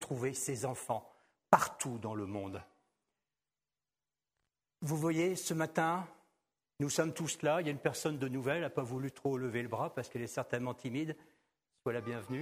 retrouver ses enfants partout dans le monde. Vous voyez, ce matin, nous sommes tous là. Il y a une personne de nouvelle, elle n'a pas voulu trop lever le bras parce qu'elle est certainement timide. Sois la bienvenue.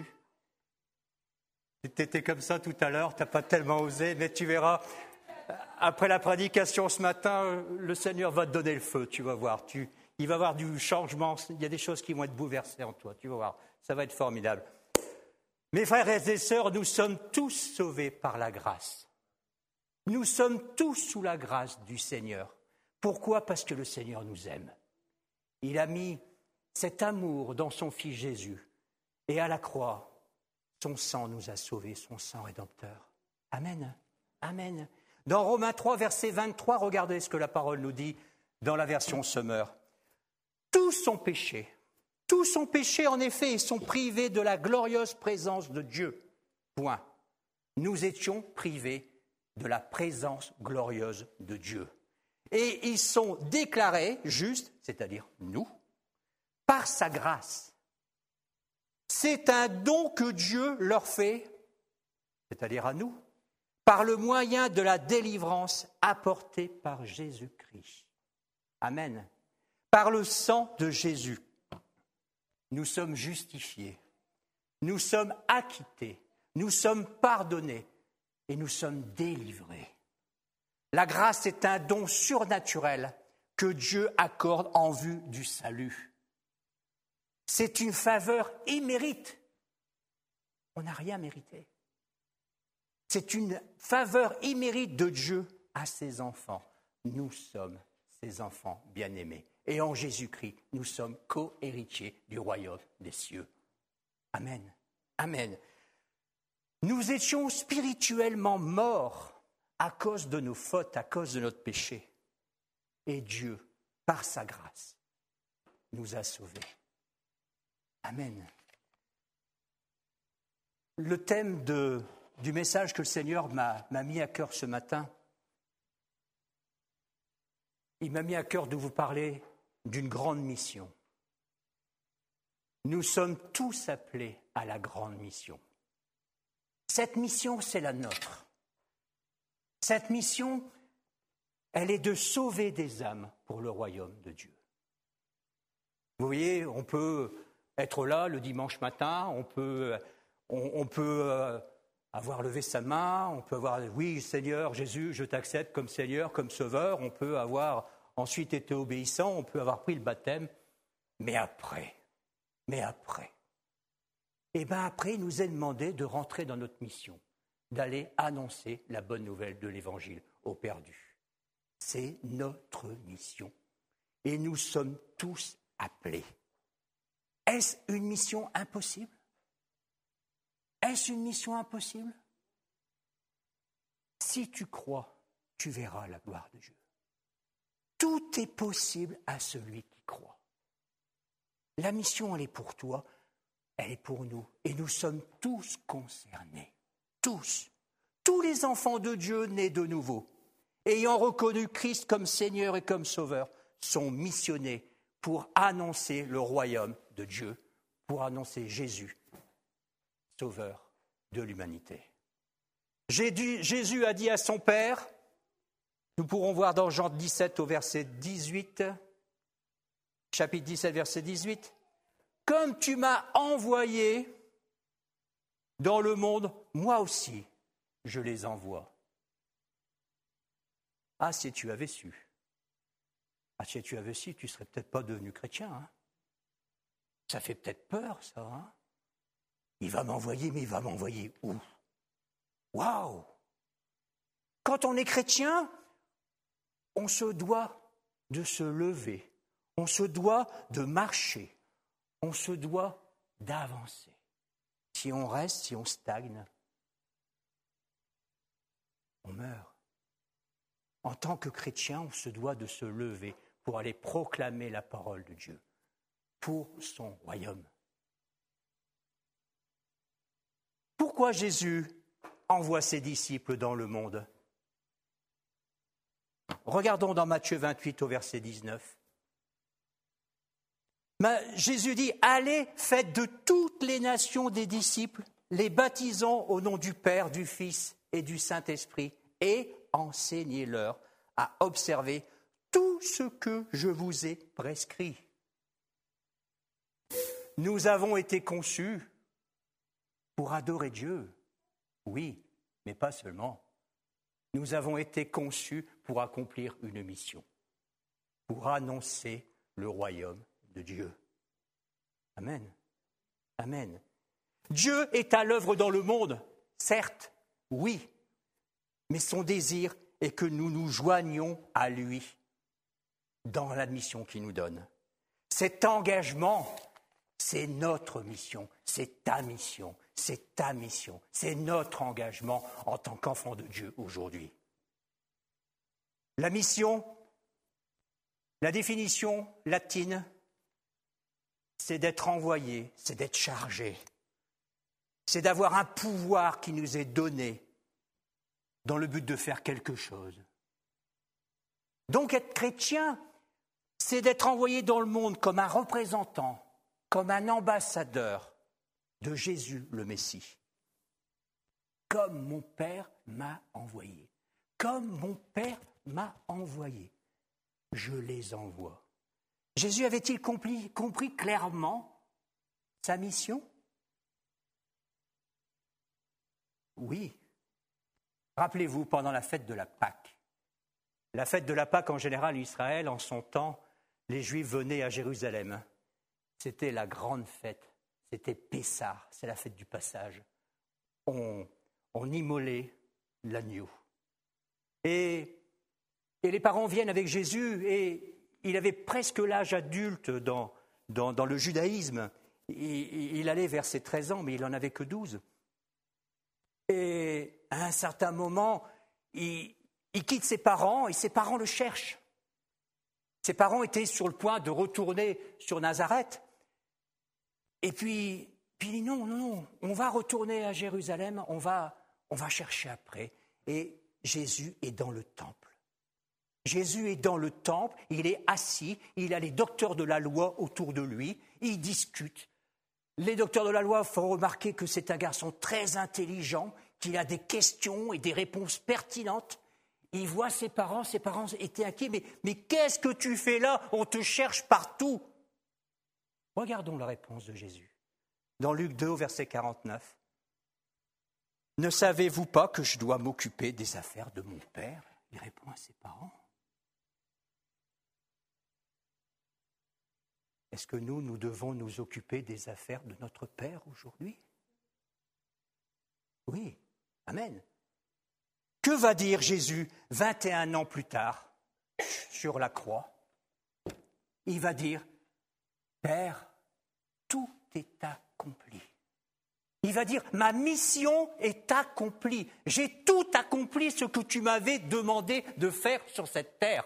Tu étais comme ça tout à l'heure, tu n'as pas tellement osé, mais tu verras, après la prédication ce matin, le Seigneur va te donner le feu, tu vas voir. Il va y avoir du changement, il y a des choses qui vont être bouleversées en toi, tu vas voir, ça va être formidable. Mes frères et sœurs, nous sommes tous sauvés par la grâce. Nous sommes tous sous la grâce du Seigneur. Pourquoi ? Parce que le Seigneur nous aime. Il a mis cet amour dans son Fils Jésus. Et à la croix, son sang nous a sauvés, son sang rédempteur. Amen. Amen. Dans Romains 3, verset 23, regardez ce que la parole nous dit dans la version Semeur. Tous ont péché en effet et sont privés de la glorieuse présence de Dieu. Point. Nous étions privés de la présence glorieuse de Dieu. Et ils sont déclarés justes, c'est-à-dire nous, par sa grâce. C'est un don que Dieu leur fait, c'est-à-dire à nous, par le moyen de la délivrance apportée par Jésus-Christ. Amen. Par le sang de Jésus, nous sommes justifiés, nous sommes acquittés, nous sommes pardonnés et nous sommes délivrés. La grâce est un don surnaturel que Dieu accorde en vue du salut. C'est une faveur immérite. On n'a rien mérité. C'est une faveur immérite de Dieu à ses enfants. Nous sommes ses enfants bien-aimés. Et en Jésus-Christ, nous sommes co-héritiers du royaume des cieux. Amen. Amen. Nous étions spirituellement morts à cause de nos fautes, à cause de notre péché. Et Dieu, par sa grâce, nous a sauvés. Amen. Le thème du message que le Seigneur m'a mis à cœur ce matin, il m'a mis à cœur de vous parler d'une grande mission. Nous sommes tous appelés à la grande mission. Cette mission, c'est la nôtre. Cette mission, elle est de sauver des âmes pour le royaume de Dieu. Vous voyez, on peut être là le dimanche matin, on peut avoir levé sa main, on peut avoir « Oui, Seigneur, Jésus, je t'accepte comme Seigneur, comme Sauveur », on peut avoir ensuite été obéissant, on peut avoir pris le baptême, mais après, il nous est demandé de rentrer dans notre mission, d'aller annoncer la bonne nouvelle de l'Évangile aux perdus. C'est notre mission. Et nous sommes tous appelés. Est-ce une mission impossible ? Est-ce une mission impossible ? Si tu crois, tu verras la gloire de Dieu. Tout est possible à celui qui croit. La mission, elle est pour toi, elle est pour nous. Et nous sommes tous concernés. Tous. Tous les enfants de Dieu nés de nouveau, ayant reconnu Christ comme Seigneur et comme Sauveur, sont missionnés pour annoncer le royaume de Dieu, pour annoncer Jésus, Sauveur de l'humanité. Jésus a dit à son Père, nous pourrons voir dans Jean 17 au verset 18, chapitre 17, verset 18, « Comme tu m'as envoyé dans le monde, moi aussi, je les envoie. » Ah, si tu avais su. Ah, si tu avais su, tu ne serais peut-être pas devenu chrétien. Hein. Ça fait peut-être peur, ça. Hein. Il va m'envoyer, mais il va m'envoyer où ? Waouh ! Quand on est chrétien, on se doit de se lever, on se doit de marcher, on se doit d'avancer. Si on reste, si on stagne, on meurt. En tant que chrétien, on se doit de se lever pour aller proclamer la parole de Dieu pour son royaume. Pourquoi Jésus envoie ses disciples dans le monde ? Regardons dans Matthieu 28 au verset 19. Jésus dit « Allez, faites de toutes les nations des disciples les baptisant au nom du Père, du Fils et du Saint-Esprit, et enseignez-leur à observer tout ce que je vous ai prescrit. Nous avons été conçus pour adorer Dieu, oui, mais pas seulement. Nous avons été conçus pour accomplir une mission, pour annoncer le royaume de Dieu. Amen. Amen. Dieu est à l'œuvre dans le monde, certes, oui, mais son désir est que nous nous joignions à lui dans la mission qu'il nous donne. Cet engagement, c'est notre mission, c'est ta mission, c'est notre engagement en tant qu'enfant de Dieu aujourd'hui. La mission, la définition latine, c'est d'être envoyé, c'est d'être chargé, c'est d'avoir un pouvoir qui nous est donné dans le but de faire quelque chose. Donc être chrétien, c'est d'être envoyé dans le monde comme un représentant, comme un ambassadeur de Jésus le Messie. Comme mon Père m'a envoyé. Comme mon Père m'a envoyé. Je les envoie. Jésus avait-il compris clairement sa mission? Oui. Rappelez-vous, pendant la fête de la Pâque. La fête de la Pâque, en général, en Israël, en son temps, les Juifs venaient à Jérusalem. C'était la grande fête. C'était Pessah, c'est la fête du passage. On immolait l'agneau. Et les parents viennent avec Jésus et il avait presque l'âge adulte dans le judaïsme. Il allait vers ses 13 ans, mais il n'en avait que 12. Et à un certain moment, il quitte ses parents et ses parents le cherchent. Ses parents étaient sur le point de retourner sur Nazareth. Et puis il dit non, on va retourner à Jérusalem, on va chercher après. Et Jésus est dans le temple. Jésus est dans le temple, il est assis, il a les docteurs de la loi autour de lui, ils discutent. Les docteurs de la loi font remarquer que c'est un garçon très intelligent, qu'il a des questions et des réponses pertinentes. Il voit ses parents étaient inquiets. Mais qu'est-ce que tu fais là? On te cherche partout. Regardons la réponse de Jésus. Dans Luc 2, verset 49. Ne savez-vous pas que je dois m'occuper des affaires de mon Père? Il répond à ses parents. Est-ce que nous devons nous occuper des affaires de notre Père aujourd'hui? Oui, amen. Que va dire Jésus 21 ans plus tard sur la croix? Il va dire, Père, tout est accompli. Il va dire, ma mission est accomplie. J'ai tout accompli ce que tu m'avais demandé de faire sur cette terre.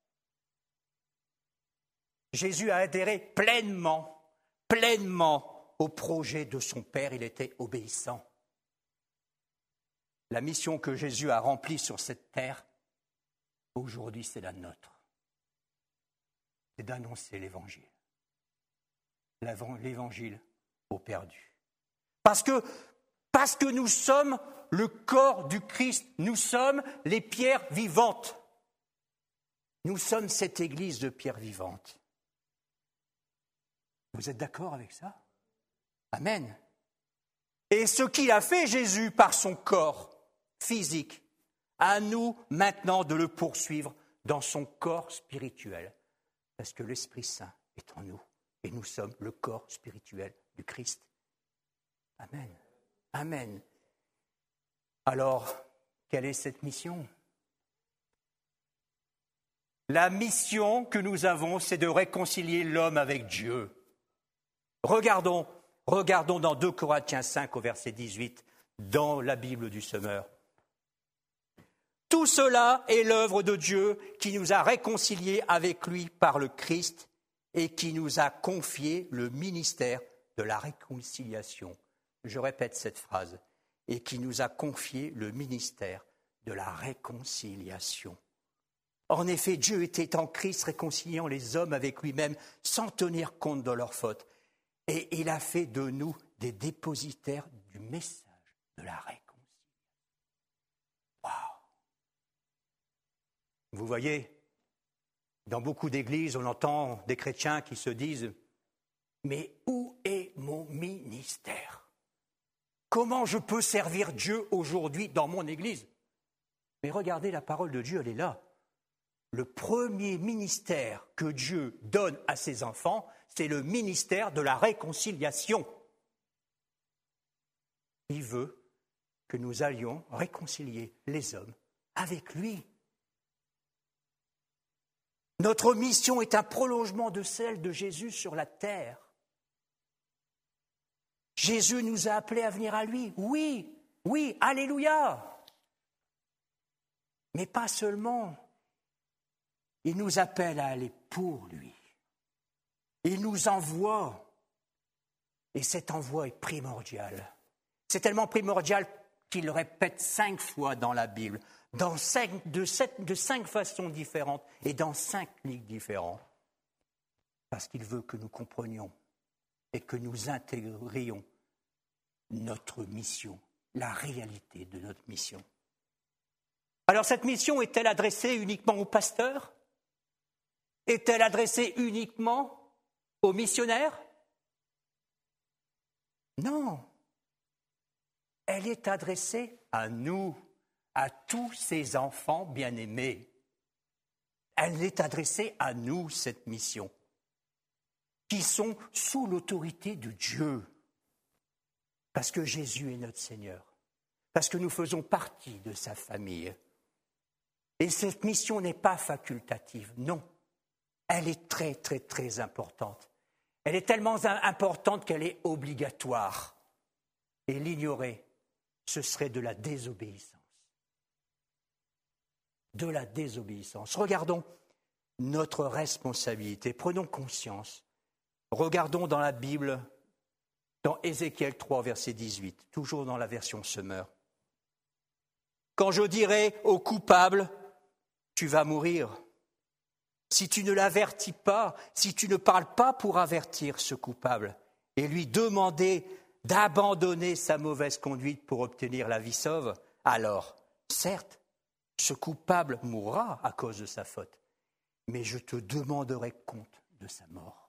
Jésus a adhéré pleinement au projet de son Père. Il était obéissant. La mission que Jésus a remplie sur cette terre, aujourd'hui, c'est la nôtre. C'est d'annoncer l'Évangile. L'Évangile aux perdus. Parce que nous sommes le corps du Christ. Nous sommes les pierres vivantes. Nous sommes cette église de pierres vivantes. Vous êtes d'accord avec ça? Amen. Et ce qu'il a fait Jésus par son corps physique, à nous maintenant de le poursuivre dans son corps spirituel. Parce que l'Esprit Saint est en nous et nous sommes le corps spirituel du Christ. Amen. Amen. Alors, quelle est cette mission? La mission que nous avons, c'est de réconcilier l'homme avec Dieu. Regardons dans 2 Corinthiens 5 au verset 18, dans la Bible du Semeur. Tout cela est l'œuvre de Dieu qui nous a réconciliés avec lui par le Christ et qui nous a confié le ministère de la réconciliation. Je répète cette phrase. Et qui nous a confié le ministère de la réconciliation. En effet, Dieu était en Christ réconciliant les hommes avec lui-même sans tenir compte de leurs fautes. Et il a fait de nous des dépositaires du message de la réconciliation. Waouh! Vous voyez, dans beaucoup d'églises, on entend des chrétiens qui se disent « Mais où est mon ministère? Comment je peux servir Dieu aujourd'hui dans mon église ?» Mais regardez, la parole de Dieu, elle est là. Le premier ministère que Dieu donne à ses enfants, c'est le ministère de la réconciliation. Il veut que nous allions réconcilier les hommes avec lui. Notre mission est un prolongement de celle de Jésus sur la terre. Jésus nous a appelés à venir à lui. Oui, oui, alléluia. Mais pas seulement. Il nous appelle à aller pour lui. Il nous envoie. Et cet envoi est primordial. C'est tellement primordial qu'il le répète 5 fois dans la Bible, de 5 façons différentes et dans 5 livres différents. Parce qu'il veut que nous comprenions et que nous intégrions notre mission, la réalité de notre mission. Alors cette mission est-elle adressée uniquement aux pasteurs? Est-elle adressée uniquement aux missionnaires? Non. Elle est adressée à nous, à tous ces enfants bien-aimés. Elle est adressée à nous, cette mission, qui sont sous l'autorité de Dieu, parce que Jésus est notre Seigneur, parce que nous faisons partie de sa famille. Et cette mission n'est pas facultative, non. Elle est très, très, très importante. Elle est tellement importante qu'elle est obligatoire. Et l'ignorer, ce serait de la désobéissance. De la désobéissance. Regardons notre responsabilité. Prenons conscience. Regardons dans la Bible, dans Ézéchiel 3, verset 18, toujours dans la version Semeur. Quand je dirai au coupable, tu vas mourir. Si tu ne l'avertis pas, si tu ne parles pas pour avertir ce coupable et lui demander d'abandonner sa mauvaise conduite pour obtenir la vie sauve, alors, certes, ce coupable mourra à cause de sa faute, mais je te demanderai compte de sa mort.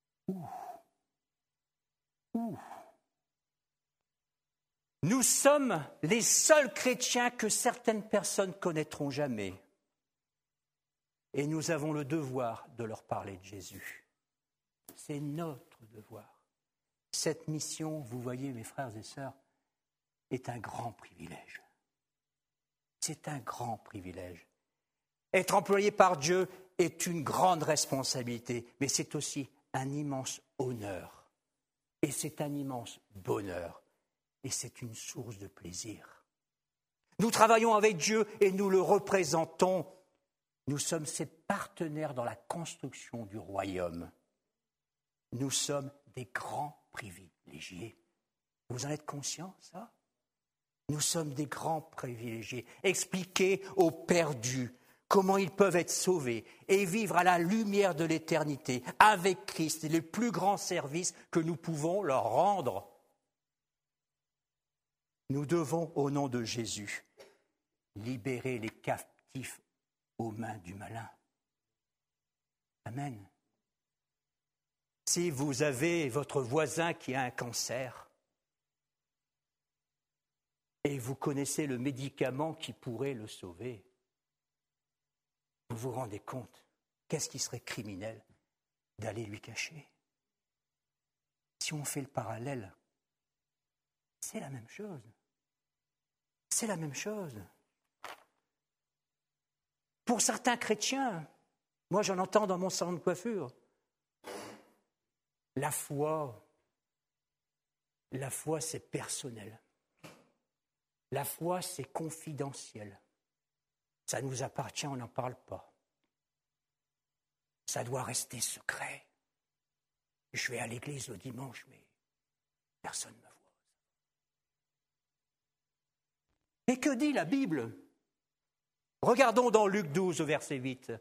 Nous sommes les seuls chrétiens que certaines personnes connaîtront jamais. Et nous avons le devoir de leur parler de Jésus. C'est notre devoir. Cette mission, vous voyez, mes frères et sœurs, est un grand privilège. C'est un grand privilège. Être employé par Dieu est une grande responsabilité, mais c'est aussi un immense honneur. Et c'est un immense bonheur. Et c'est une source de plaisir. Nous travaillons avec Dieu et nous le représentons. Nous sommes ses partenaires dans la construction du royaume. Nous sommes des grands privilégiés. Vous en êtes conscients, ça? Nous sommes des grands privilégiés. Expliquez aux perdus comment ils peuvent être sauvés et vivre à la lumière de l'éternité avec Christ, les plus grands services que nous pouvons leur rendre. Nous devons, au nom de Jésus, libérer les captifs aux mains du malin. Amen. Si vous avez votre voisin qui a un cancer et vous connaissez le médicament qui pourrait le sauver, vous vous rendez compte, qu'est-ce qui serait criminel d'aller lui cacher? Si on fait le parallèle, c'est la même chose. C'est la même chose. Pour certains chrétiens, moi j'en entends dans mon salon de coiffure, la foi c'est personnel. La foi c'est confidentiel. Ça nous appartient, on n'en parle pas. Ça doit rester secret. Je vais à l'église le dimanche, mais personne ne me voit. Et que dit la Bible? Regardons dans Luc 12, verset 8,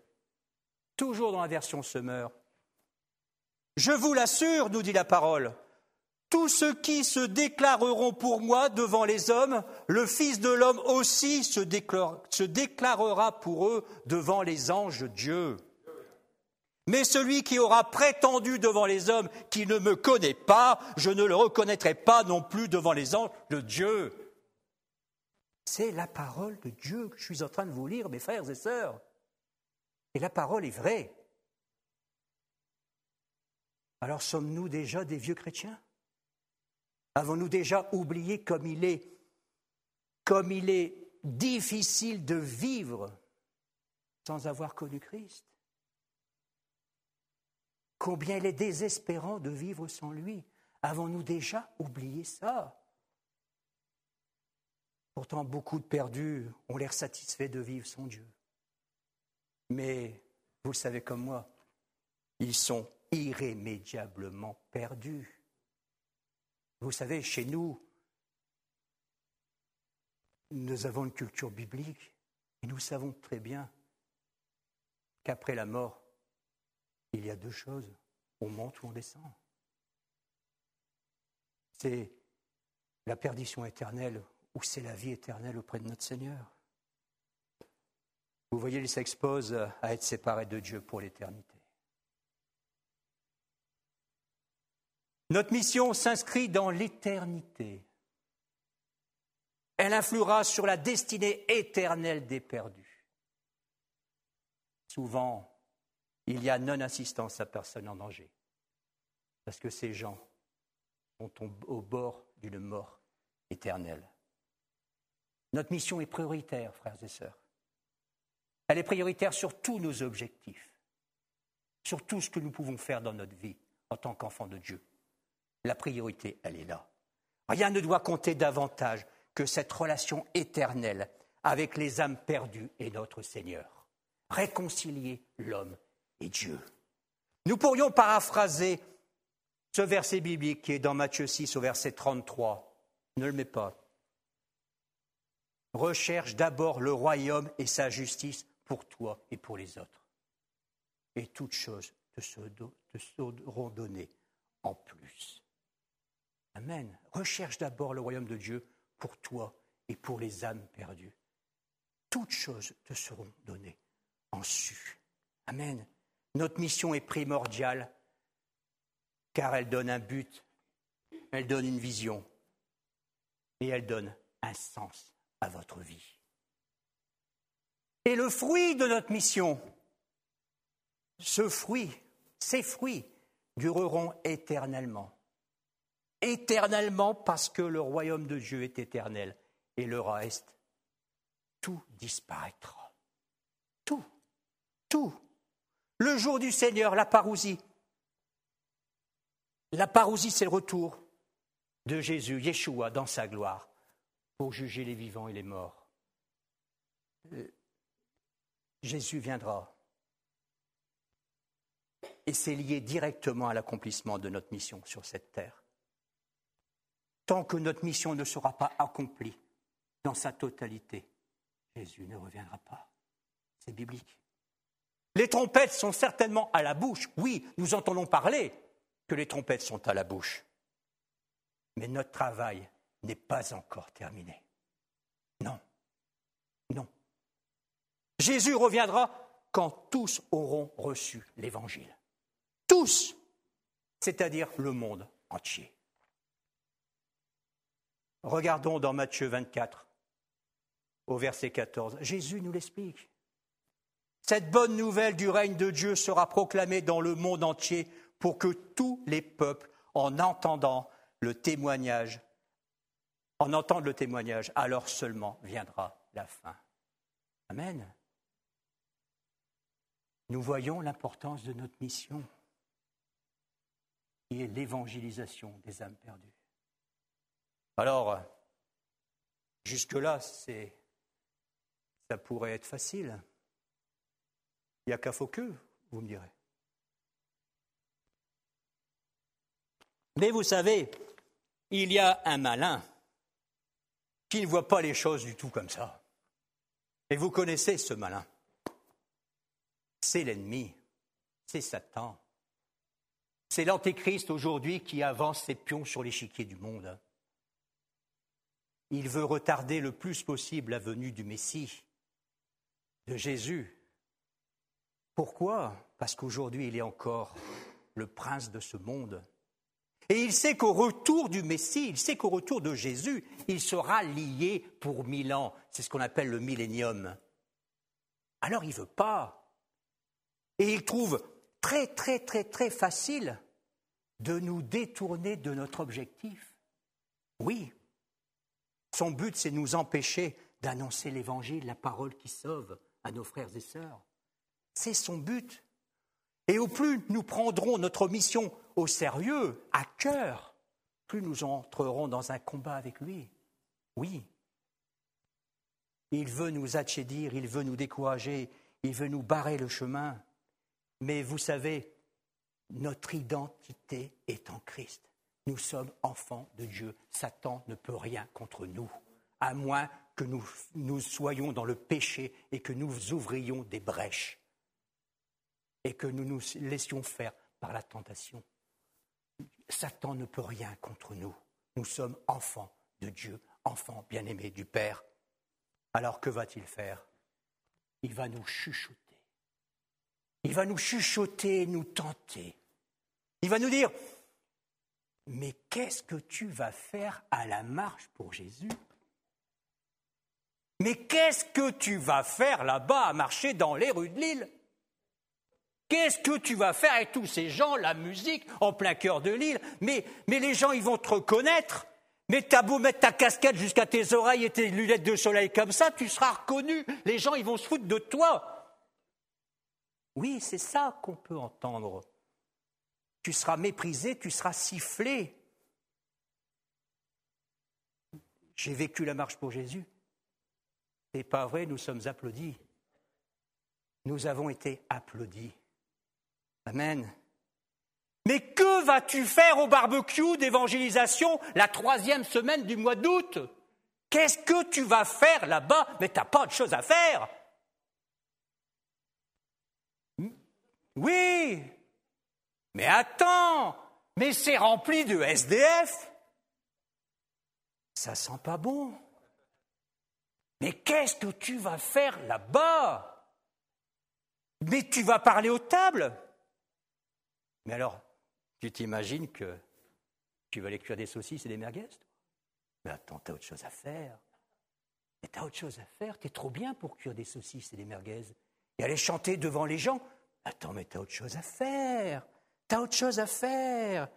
toujours dans la version Semeur. « Je vous l'assure, nous dit la parole, tous ceux qui se déclareront pour moi devant les hommes, le Fils de l'homme aussi se déclarera pour eux devant les anges de Dieu. Mais celui qui aura prétendu devant les hommes qu'il ne me connaît pas, je ne le reconnaîtrai pas non plus devant les anges de Dieu. C'est la parole de Dieu que je suis en train de vous lire, mes frères et sœurs. Et la parole est vraie. Alors sommes-nous déjà des vieux chrétiens ? Avons-nous déjà oublié comme il est difficile de vivre sans avoir connu Christ ? Combien il est désespérant de vivre sans lui. Avons-nous déjà oublié ça ? Pourtant, beaucoup de perdus ont l'air satisfaits de vivre sans Dieu. Mais, vous le savez comme moi, ils sont irrémédiablement perdus. Vous savez, chez nous, nous avons une culture biblique et nous savons très bien qu'après la mort, il y a deux choses, on monte ou on descend. C'est la perdition éternelle ou c'est la vie éternelle auprès de notre Seigneur. Vous voyez, il s'expose à être séparé de Dieu pour l'éternité. Notre mission s'inscrit dans l'éternité. Elle influera sur la destinée éternelle des perdus. Souvent, il y a non-assistance à personne en danger, parce que ces gens sont au bord d'une mort éternelle. Notre mission est prioritaire, frères et sœurs. Elle est prioritaire sur tous nos objectifs, sur tout ce que nous pouvons faire dans notre vie en tant qu'enfants de Dieu. La priorité, elle est là. Rien ne doit compter davantage que cette relation éternelle avec les âmes perdues et notre Seigneur. Réconcilier l'homme et Dieu. Nous pourrions paraphraser ce verset biblique qui est dans Matthieu 6 au verset 33. Ne le mets pas. Recherche d'abord le royaume et sa justice pour toi et pour les autres. Et toutes choses te seront données en plus. Amen. Recherche d'abord le royaume de Dieu pour toi et pour les âmes perdues. Toutes choses te seront données en su. Amen. Notre mission est primordiale car elle donne un but, elle donne une vision et elle donne un sens à votre vie. Et le fruit de notre mission, ces fruits dureront éternellement. Éternellement parce que le royaume de Dieu est éternel et le reste, tout disparaîtra. Tout. Le jour du Seigneur, la parousie. La parousie, c'est le retour de Jésus, Yeshua, dans sa gloire, pour juger les vivants et les morts. Jésus viendra. Et c'est lié directement à l'accomplissement de notre mission sur cette terre. Tant que notre mission ne sera pas accomplie dans sa totalité, Jésus ne reviendra pas. C'est biblique. Les trompettes sont certainement à la bouche. Oui, nous entendons parler que les trompettes sont à la bouche. Mais notre travail n'est pas encore terminé. Non. Jésus reviendra quand tous auront reçu l'Évangile. Tous, c'est-à-dire le monde entier. Regardons dans Matthieu 24, au verset 14. Jésus nous l'explique. Cette bonne nouvelle du règne de Dieu sera proclamée dans le monde entier pour que tous les peuples, en entendent le témoignage, alors seulement viendra la fin. Amen. Nous voyons l'importance de notre mission, qui est l'évangélisation des âmes perdues. Alors, jusque-là, ça pourrait être facile. Il n'y a qu'à faut que, vous me direz. Mais vous savez, il y a un malin qui ne voit pas les choses du tout comme ça. Et vous connaissez ce malin. C'est l'ennemi, c'est Satan. c'est l'Antéchrist aujourd'hui qui avance ses pions sur l'échiquier du monde. Il veut retarder le plus possible la venue du Messie, de Jésus. Pourquoi ? Parce qu'aujourd'hui, il est encore le prince de ce monde. Et il sait qu'au retour du Messie, il sait qu'au retour de Jésus, il sera lié pour 1000 ans. C'est ce qu'on appelle le millénium. Alors il ne veut pas. Et il trouve très, très, très, très facile de nous détourner de notre objectif. Oui, son but, c'est de nous empêcher d'annoncer l'Évangile, la parole qui sauve à nos frères et sœurs. C'est son but. Et au plus nous prendrons notre mission au sérieux, à cœur, plus nous entrerons dans un combat avec lui. Oui. Il veut nous atchédir, il veut nous décourager, il veut nous barrer le chemin. Mais vous savez, notre identité est en Christ. Nous sommes enfants de Dieu. Satan ne peut rien contre nous, à moins que nous soyons dans le péché et que nous ouvrions des brèches et que nous nous laissions faire par la tentation. Satan ne peut rien contre nous. Nous sommes enfants de Dieu, enfants bien-aimés du Père. Alors que va-t-il faire ? Il va nous chuchoter. Il va nous chuchoter, nous tenter. Il va nous dire, mais qu'est-ce que tu vas faire à la marche pour Jésus ? Mais qu'est-ce que tu vas faire là-bas à marcher dans les rues de Lille ? Qu'est-ce que tu vas faire avec tous ces gens, la musique, en plein cœur de Lille ? Mais les gens, ils vont te reconnaître. Mais t'as beau mettre ta casquette jusqu'à tes oreilles et tes lunettes de soleil comme ça, tu seras reconnu. Les gens, ils vont se foutre de toi. Oui, c'est ça qu'on peut entendre. Tu seras méprisé, tu seras sifflé. J'ai vécu la marche pour Jésus. C'est pas vrai, nous sommes applaudis. Nous avons été applaudis. Amen. Mais que vas-tu faire au barbecue d'évangélisation la 3e semaine du mois d'août ? Qu'est-ce que tu vas faire là-bas ? Mais tu n'as pas de choses à faire. Oui, mais attends, mais c'est rempli de SDF. Ça sent pas bon. Mais qu'est-ce que tu vas faire là-bas ? Mais tu vas parler aux tables. Mais alors, tu t'imagines que tu vas aller cuire des saucisses et des merguez, toi ? Mais attends, t'as autre chose à faire. Mais t'as autre chose à faire, t'es trop bien pour cuire des saucisses et des merguez. Et aller chanter devant les gens. Attends, mais t'as autre chose à faire. T'as autre chose à faire.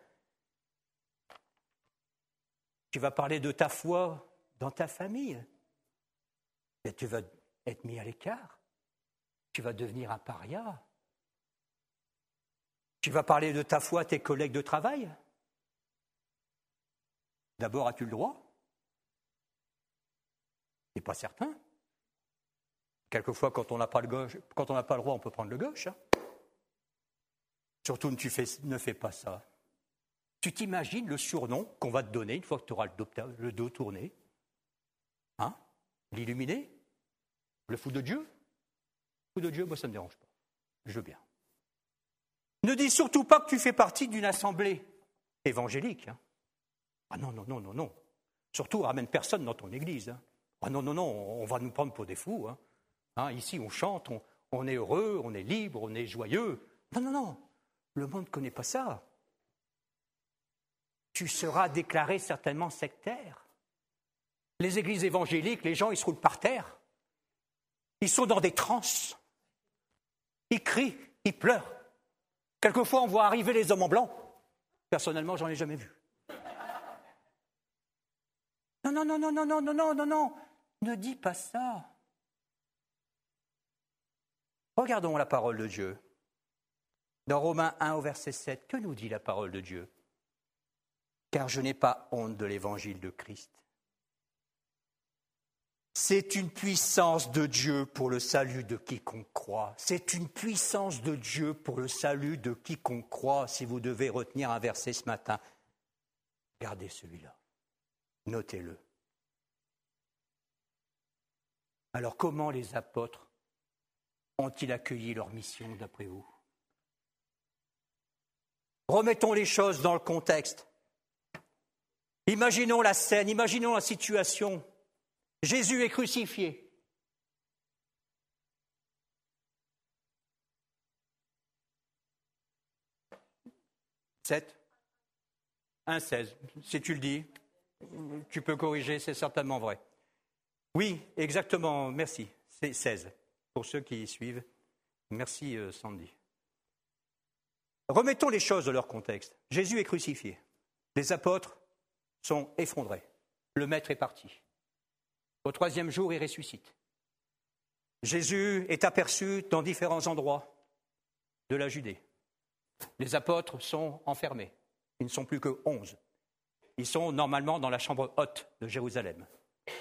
Tu vas parler de ta foi dans ta famille. Et tu vas être mis à l'écart. Tu vas devenir un paria. Tu vas parler de ta foi à tes collègues de travail. D'abord, as-tu le droit ? C'est pas certain. Quelquefois, quand on n'a pas le droit, on peut prendre le gauche. Hein. Surtout, ne fais pas ça. Tu t'imagines le surnom qu'on va te donner une fois que tu auras le dos tourné ? Hein ? L'illuminé ? Le fou de Dieu ? Le fou de Dieu, moi, ça ne me dérange pas. Je veux bien. Ne dis surtout pas que tu fais partie d'une assemblée évangélique. Hein. Ah non, non, non, non, non. Surtout, ramène personne dans ton église. Hein. Ah non, non, non, on va nous prendre pour des fous. Hein. Hein, ici, on chante, on est heureux, on est libre, on est joyeux. Non, non, non. Le monde ne connaît pas ça. Tu seras déclaré certainement sectaire. Les églises évangéliques, les gens, ils se roulent par terre. Ils sont dans des transes. Ils crient, ils pleurent. Quelquefois, on voit arriver les hommes en blanc. Personnellement, j'en ai jamais vu. Non, non, non, non, non, non, non, non, non, non. Ne dis pas ça. Regardons la parole de Dieu. Dans Romains 1 au verset 7, que nous dit la parole de Dieu ? Car je n'ai pas honte de l'évangile de Christ. C'est une puissance de Dieu pour le salut de quiconque croit. C'est une puissance de Dieu pour le salut de quiconque croit. Si vous devez retenir un verset ce matin, gardez celui-là. Notez-le. Alors comment les apôtres ont-ils accueilli leur mission d'après vous ? Remettons les choses dans le contexte. Imaginons la scène, imaginons la situation. Jésus est crucifié. « 7 » 1,16. Si tu le dis, tu peux corriger, c'est certainement vrai. Oui, exactement, merci. C'est 16, pour ceux qui suivent. Merci, Sandy. Remettons les choses dans leur contexte. Jésus est crucifié. Les apôtres sont effondrés. Le maître est parti. Au 3e jour, il ressuscite. Jésus est aperçu dans différents endroits de la Judée. Les apôtres sont enfermés. Ils ne sont plus que 11. Ils sont normalement dans la chambre haute de Jérusalem. OK ?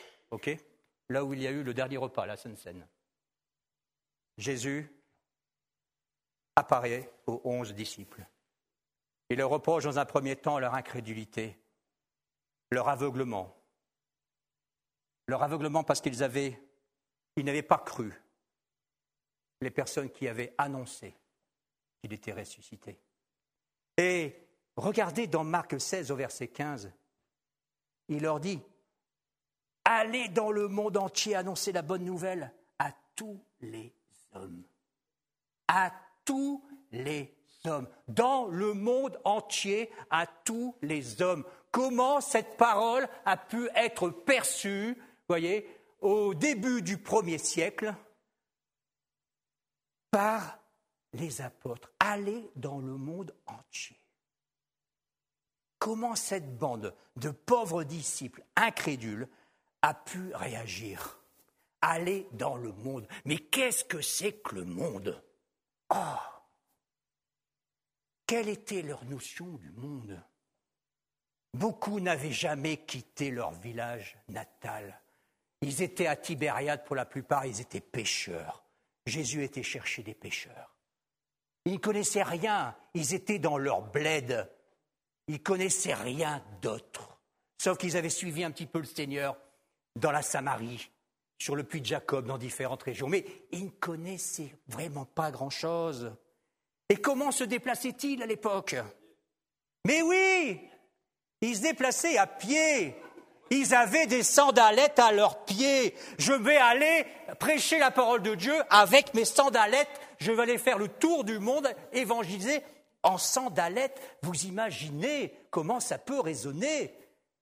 Là où il y a eu le dernier repas, la Sainte Seine. Jésus apparaît aux 11 disciples. Il leur reproche dans un premier temps leur incrédulité, leur aveuglement. Leur aveuglement parce qu'ils n'avaient pas cru les personnes qui avaient annoncé qu'il était ressuscité. Et regardez dans Marc 16 au verset 15, il leur dit « Allez dans le monde entier annoncer la bonne nouvelle à tous les hommes. » À tous les hommes. Dans le monde entier, à tous les hommes. Comment cette parole a pu être perçue, voyez, au début du 1er siècle par les apôtres. Allez dans le monde entier. Comment cette bande de pauvres disciples incrédules a pu réagir? Aller dans le monde. Mais qu'est-ce que c'est que le monde? Oh! Quelle était leur notion du monde? Beaucoup n'avaient jamais quitté leur village natal. Ils étaient à Tibériade pour la plupart, ils étaient pêcheurs. Jésus était chercher des pêcheurs. Ils ne connaissaient rien, ils étaient dans leur bled. Ils ne connaissaient rien d'autre. Sauf qu'ils avaient suivi un petit peu le Seigneur dans la Samarie, sur le puits de Jacob, dans différentes régions. Mais ils ne connaissaient vraiment pas grand-chose. Et comment se déplaçaient-ils à l'époque? Mais oui, ils se déplaçaient à pied. Ils avaient des sandalettes à leurs pieds. Je vais aller prêcher la parole de Dieu avec mes sandalettes. Je vais aller faire le tour du monde, évangéliser en sandalettes. Vous imaginez comment ça peut résonner?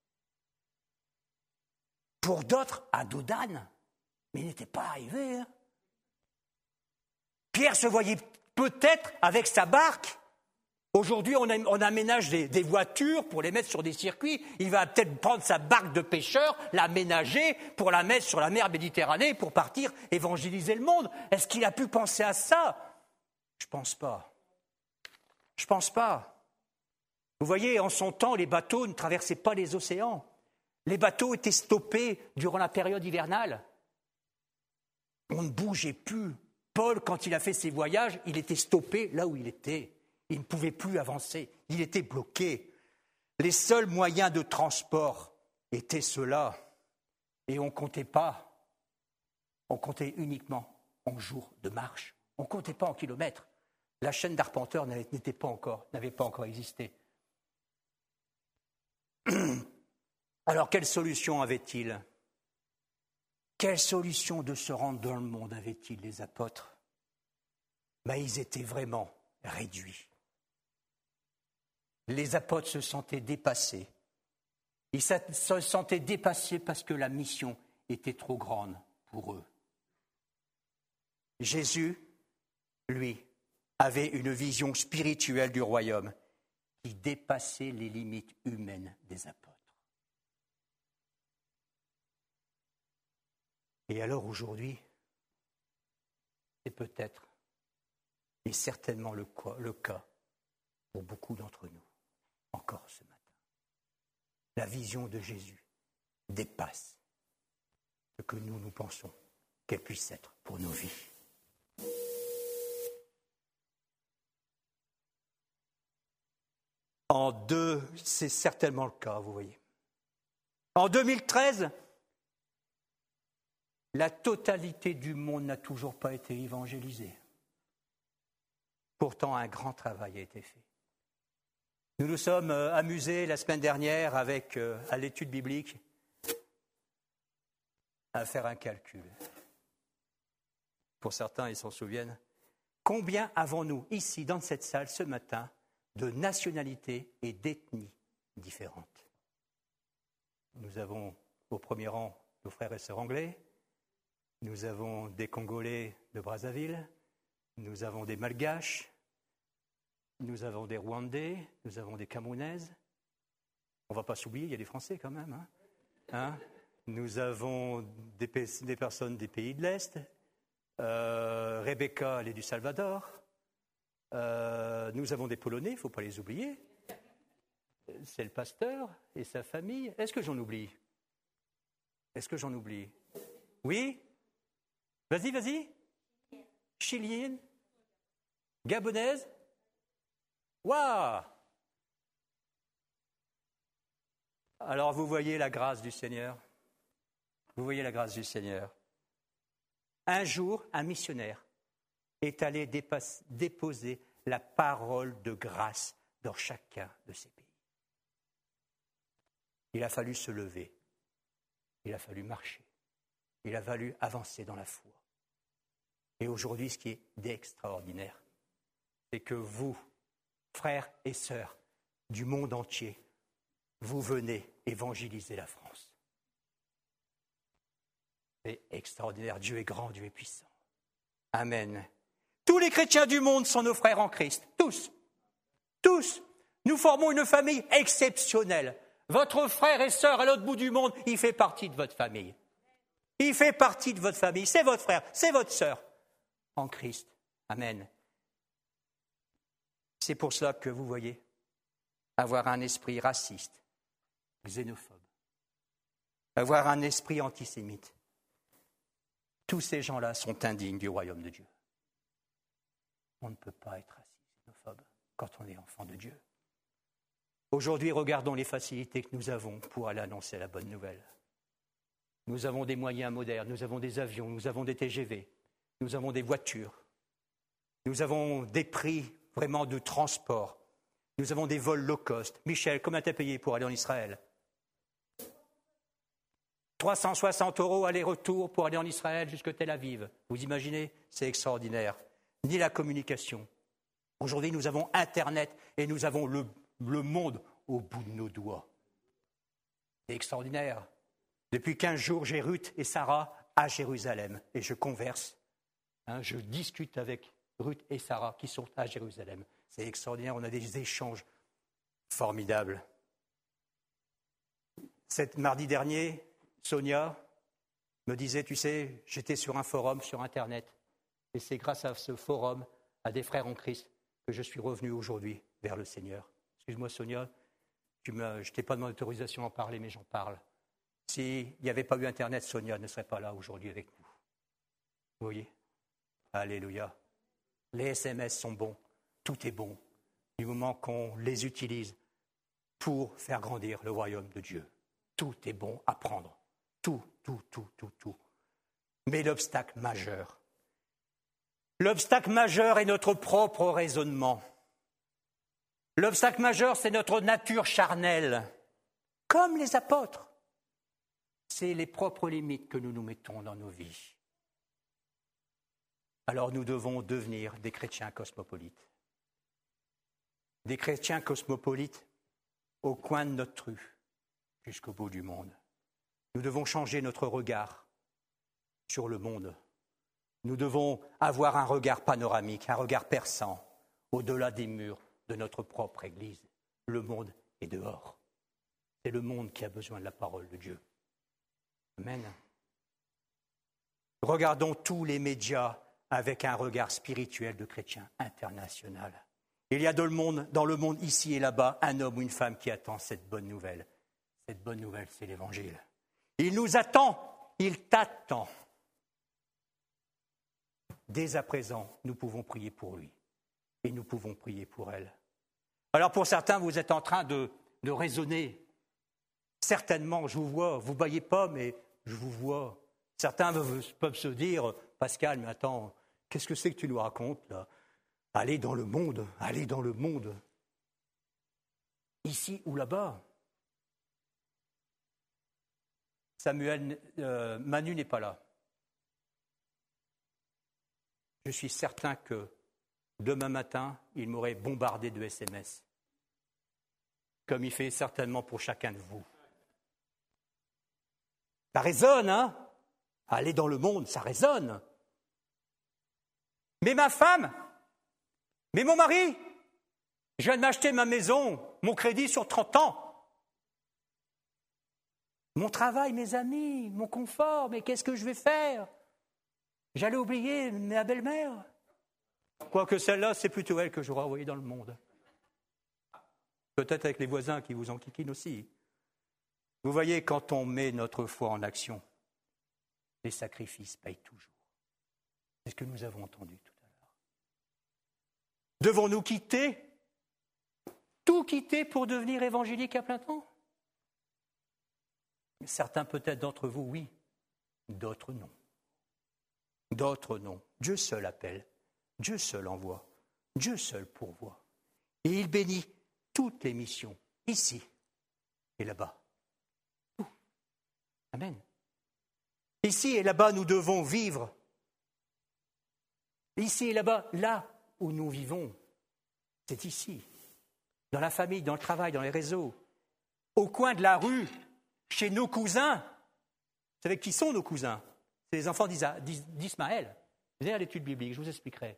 Pour d'autres, à dos d'âne. Mais il n'était pas arrivé. Hein. Pierre se voyait peut-être avec sa barque. Aujourd'hui, on aménage des voitures pour les mettre sur des circuits. Il va peut-être prendre sa barque de pêcheur, l'aménager pour la mettre sur la mer Méditerranée pour partir évangéliser le monde. Est-ce qu'il a pu penser à ça? Je ne pense pas. Je ne pense pas. Vous voyez, en son temps, les bateaux ne traversaient pas les océans. Les bateaux étaient stoppés durant la période hivernale. On ne bougeait plus. Paul, quand il a fait ses voyages, il était stoppé là où il était. Il ne pouvait plus avancer. Il était bloqué. Les seuls moyens de transport étaient ceux-là. Et on ne comptait pas. On comptait uniquement en jours de marche. On ne comptait pas en kilomètres. La chaîne d'arpenteurs n'avait pas encore existé. Alors, quelle solution avait-il? Quelle solution de se rendre dans le monde avaient-ils, les apôtres? Ils étaient vraiment réduits. Les apôtres se sentaient dépassés. Ils se sentaient dépassés parce que la mission était trop grande pour eux. Jésus, lui, avait une vision spirituelle du royaume qui dépassait les limites humaines des apôtres. Et alors aujourd'hui, c'est peut-être et certainement le cas pour beaucoup d'entre nous, encore ce matin. La vision de Jésus dépasse ce que nous pensons qu'elle puisse être pour nos vies. C'est certainement le cas, vous voyez. En 2013, la totalité du monde n'a toujours pas été évangélisée. Pourtant, un grand travail a été fait. Nous nous sommes amusés la semaine dernière à l'étude biblique à faire un calcul. Pour certains, ils s'en souviennent. Combien avons-nous ici, dans cette salle, ce matin, de nationalités et d'ethnies différentes? Nous avons au premier rang nos frères et sœurs anglais, nous avons des Congolais de Brazzaville, nous avons des Malgaches, nous avons des Rwandais, nous avons des Camerounaises. On ne va pas s'oublier, il y a des Français quand même. Nous avons des personnes des pays de l'Est. Rebecca, elle est du Salvador. Nous avons des Polonais, il ne faut pas les oublier. C'est le pasteur et sa famille. Est-ce que j'en oublie? Oui? Vas-y. Chilienne? Gabonaise? Waouh! Alors vous voyez la grâce du Seigneur. Un jour, un missionnaire est allé déposer la parole de grâce dans chacun de ces pays. Il a fallu se lever, il a fallu marcher, il a fallu avancer dans la foi. Et aujourd'hui, ce qui est d'extraordinaire, c'est que vous, frères et sœurs du monde entier, vous venez évangéliser la France. C'est extraordinaire. Dieu est grand, Dieu est puissant. Amen. Tous les chrétiens du monde sont nos frères en Christ. Tous. Nous formons une famille exceptionnelle. Votre frère et sœur à l'autre bout du monde, il fait partie de votre famille. C'est votre frère, c'est votre sœur en Christ. Amen. C'est pour cela que vous voyez avoir un esprit raciste, xénophobe, avoir un esprit antisémite. Tous ces gens-là sont indignes du royaume de Dieu. On ne peut pas être raciste, xénophobe quand on est enfant de Dieu. Aujourd'hui, regardons les facilités que nous avons pour aller annoncer la bonne nouvelle. Nous avons des moyens modernes, nous avons des avions, nous avons des TGV, nous avons des voitures, nous avons des prix vraiment de transport, nous avons des vols low cost. Michel, combien tu as payé pour aller en Israël? 360 € aller-retour pour aller en Israël jusqu'à Tel Aviv. Vous imaginez? C'est extraordinaire. Ni la communication. Aujourd'hui, nous avons Internet et nous avons le monde au bout de nos doigts. C'est extraordinaire. Depuis 15 jours, j'ai Ruth et Sarah à Jérusalem et je converse. Je discute avec Ruth et Sarah qui sont à Jérusalem. C'est extraordinaire, on a des échanges formidables. Mardi dernier, Sonia me disait, tu sais, j'étais sur un forum sur Internet et c'est grâce à ce forum, à des frères en Christ, que je suis revenu aujourd'hui vers le Seigneur. Excuse-moi Sonia, je ne t'ai pas demandé d'autorisation à en parler, mais j'en parle. S'il n'y avait pas eu Internet, Sonia ne serait pas là aujourd'hui avec nous. Vous voyez? Alléluia. Les SMS sont bons, tout est bon, du moment qu'on les utilise pour faire grandir le royaume de Dieu. Tout est bon à prendre. Tout. Mais l'obstacle majeur est notre propre raisonnement. L'obstacle majeur, c'est notre nature charnelle. Comme les apôtres. C'est les propres limites que nous nous mettons dans nos vies. Alors nous devons devenir des chrétiens cosmopolites. Des chrétiens cosmopolites au coin de notre rue, jusqu'au bout du monde. Nous devons changer notre regard sur le monde. Nous devons avoir un regard panoramique, un regard perçant, au-delà des murs de notre propre Église. Le monde est dehors. C'est le monde qui a besoin de la parole de Dieu. Amen. Regardons tous les médias avec un regard spirituel de chrétien international. Il y a dans le monde, ici et là-bas, un homme ou une femme qui attend cette bonne nouvelle. Cette bonne nouvelle, c'est l'Évangile. Il nous attend, il t'attend. Dès à présent, nous pouvons prier pour lui et nous pouvons prier pour elle. Alors pour certains, vous êtes en train de raisonner. Certainement, je vous vois, vous ne voyez pas, mais je vous vois. Certains peuvent se dire, Pascal, mais attends, qu'est-ce que c'est que tu nous racontes là? Allez dans le monde. ici ou là-bas. Manu n'est pas là. Je suis certain que demain matin, il m'aurait bombardé de SMS, comme il fait certainement pour chacun de vous. Ça résonne, hein? Aller dans le monde, ça résonne. Mais ma femme, mais mon mari, je viens de m'acheter ma maison, mon crédit sur 30 ans. Mon travail, mes amis, mon confort, mais qu'est-ce que je vais faire? J'allais oublier ma belle-mère. Quoique celle-là, c'est plutôt elle que j'aurais envoyée dans le monde. Peut-être avec les voisins qui vous enquiquinent aussi. Vous voyez, quand on met notre foi en action, les sacrifices payent toujours. C'est ce que nous avons entendu tout à l'heure. Devons-nous tout quitter pour devenir évangélique à plein temps? Certains peut-être d'entre vous, oui, d'autres non. D'autres non. Dieu seul appelle, Dieu seul envoie, Dieu seul pourvoit. Et il bénit toutes les missions, ici et là-bas. Tout. Amen. Ici et là-bas, nous devons vivre. Ici et là-bas, là où nous vivons, c'est ici. Dans la famille, dans le travail, dans les réseaux, au coin de la rue, chez nos cousins. Vous savez qui sont nos cousins? C'est les enfants d'Ismaël. Vous allez à l'étude biblique, je vous expliquerai.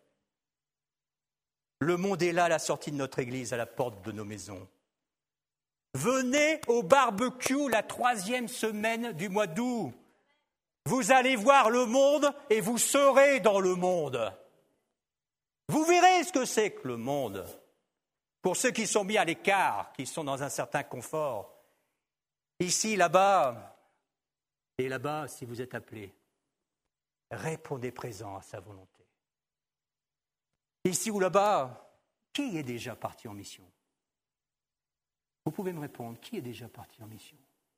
Le monde est là à la sortie de notre église, à la porte de nos maisons. Venez au barbecue la 3e semaine du mois d'août. Vous allez voir le monde et vous serez dans le monde. Vous verrez ce que c'est que le monde. Pour ceux qui sont mis à l'écart, qui sont dans un certain confort. Ici, là-bas, et là-bas, si vous êtes appelés, répondez présent à sa volonté. Ici ou là-bas, qui est déjà parti en mission? Vous pouvez me répondre, qui est déjà parti en mission?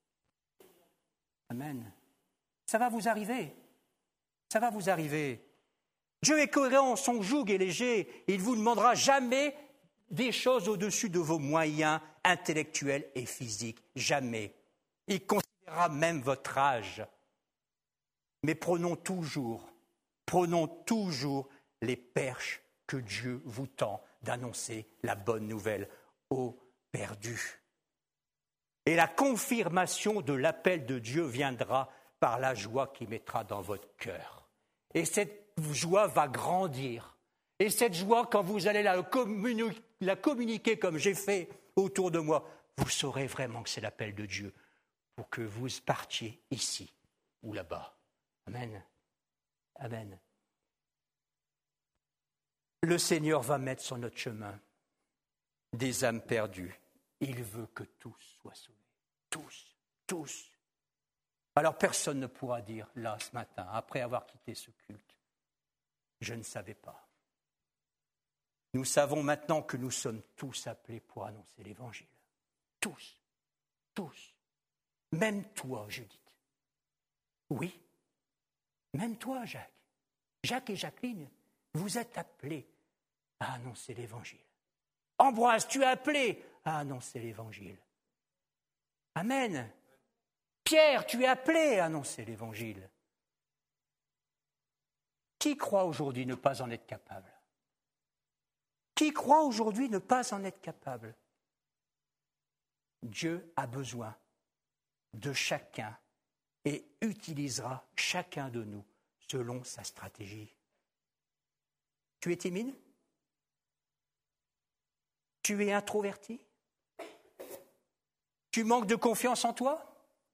Amen. Ça va vous arriver. Ça va vous arriver. Dieu est cohérent, son joug est léger. Il ne vous demandera jamais des choses au-dessus de vos moyens intellectuels et physiques. Jamais. Il considérera même votre âge. Mais prenons toujours les perches que Dieu vous tend d'annoncer la bonne nouvelle aux perdus. Et la confirmation de l'appel de Dieu viendra par la joie qu'il mettra dans votre cœur. Et cette joie va grandir. Et cette joie, quand vous allez la communiquer comme j'ai fait autour de moi, vous saurez vraiment que c'est l'appel de Dieu pour que vous partiez ici ou là-bas. Amen. Amen. Le Seigneur va mettre sur notre chemin des âmes perdues. Il veut que tous soient sauvés. Tous, tous. Alors personne ne pourra dire, là, ce matin, après avoir quitté ce culte, je ne savais pas. Nous savons maintenant que nous sommes tous appelés pour annoncer l'Évangile. Tous, tous. Même toi, Judith. Oui, même toi, Jacques. Jacques et Jacqueline, vous êtes appelés à annoncer l'Évangile. Ambroise, tu es appelé à annoncer l'Évangile. Amen. Pierre, tu es appelé à annoncer l'Évangile. Qui croit aujourd'hui ne pas en être capable? Qui croit aujourd'hui ne pas en être capable? Dieu a besoin de chacun et utilisera chacun de nous selon sa stratégie. Tu es timide? Tu es introverti? Tu manques de confiance en toi?